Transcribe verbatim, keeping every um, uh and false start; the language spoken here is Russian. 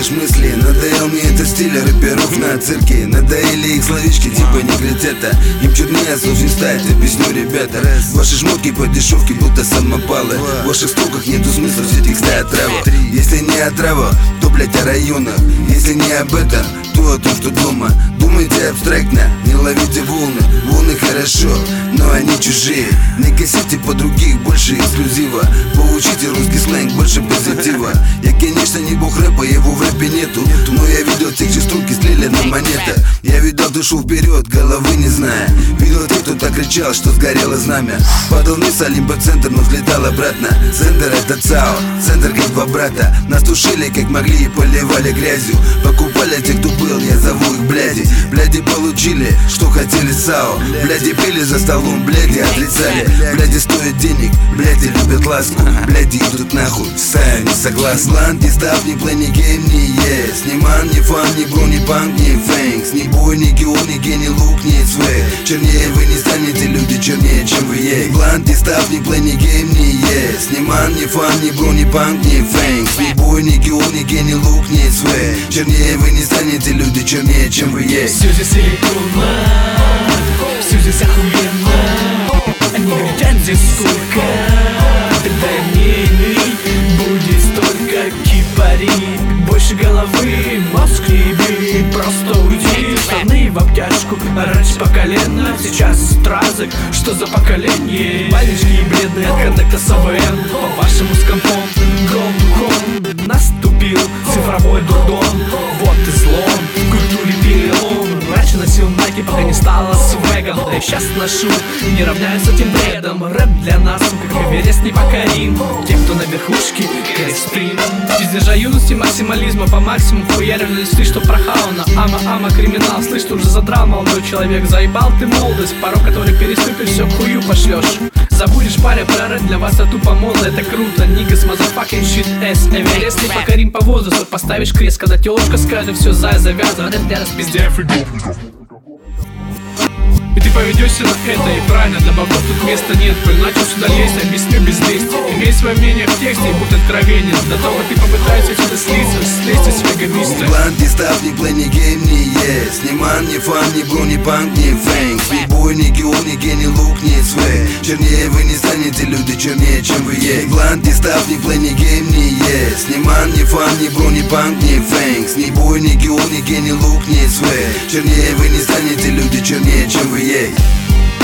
путаешь мысли. Надоел мне этот стиль рэперов на цирке. Надоели их словечки типа негритета. Им чуднее сложно стать, объясню, ребята. Ваши шмотки по дешевке будто самопалы. В ваших строках нету смысла, все тексты отрава. Если не отрава, то блять о районах. Если не об этом, то о том, что дома. Думайте абстрактно, не ловите волны. Волны хорошо, но они чужие. Не косите по других, больше эксклюзива. Поучите русский сленг, больше позитива. Я, конечно, не бог рэпа, его в рэпе нету. Но я видел тех, чьи струки слили на монета. Я видел душу вперед, головы не зная. Видел тех, кто так кричал, что сгорело знамя. Падал вниз Олимпо-центр, но взлетал обратно. Центр это ЦАО, центр как два брата. Нас тушили как могли и поливали грязью. Покупали те, кто был, я зову их бляди. Бляди получили, что хотели САО. Бляди пили за столом, бляди отрицали. Бляди стоят денег, бляди любят ласку. Бляди идут нахуй, сами согласны. Ланд, не став, ни плей, ни гейм, ни ес. Ни ман, ни фан, ни бро, ни панк, ни фэнкс. Ни бой, ни гео, ни ген, ни лук, ни свэг. Чернее вы не станете, люди чернее, чем вы есть. Ланд, не став, ни плей, ни гейм, ни ес. Ни ман, ни фан, ни бро, ни панк, ни фэнкс. Ни бой, ни гео, ни ген, ни лук, ни свэг. Чернее вы не станете, люди чернее, чем вы есть. Все здесь электронно, все здесь охуенно. Они говорят, здесь столько. Тогда мнений будет столько. Кипари, больше головы, мозг не бей. Просто уйди, штаны в обтяжку. Раньше по колено, сейчас стразы. Что за поколение? Маленькие бледные от коннекта с АВН. По вашему скомпом, гром духом наступил цифровой дурдом. Вот и злом, в культуре перелом. Раньше носил майки, пока не стало свэгом. Да и сейчас ношу, не равняюсь с этим бредом. Рэп для нас, как Эверест непокорим. Те, кто на верхушке, кресты. Пиздежа юности, максимализма по максимуму. Хуярили листы, что прохауна. Ама-ама, криминал, слышь, ты уже задрал, молодой человек. Заебал ты молодость, порог, который переступишь, все хую пошлешь. Забудешь, паря, про рэп, для вас это тупо мода. Это круто, нигас, motherfucking shit ass. Эверест не покорим по возрасту. Поставишь крест, когда телочка скажет, все, зай, завязан. Рэп для распиздя, фригов. И ты поведешься на это, и правильно, для богов тут места нет. Коль начал сюда лезть, объясню без лести. Имей свое мнение в тексте и будь откровенен. До того ты попытаешься сюда слиться, слезть из фегомиста. Ланд, не став, ни плей, ни гейм, ни ес. Ни ман, ни фан, ни бро, ни панк, ни фэнкс. Ни бой, ни гео, ни ген, ни лук, ни свэг. Чернее вы не станете, люди чернее, чем вы есть. Ланд, не став, ни плей, ни гейм, ни ес. Ни ман, ни фан, ни бро, ни панк, ни фэнкс. Ни бой, ни гео, ни ген, ни лук, ни свэг. Чернее вы не станете, люди чернее, чем вы есть.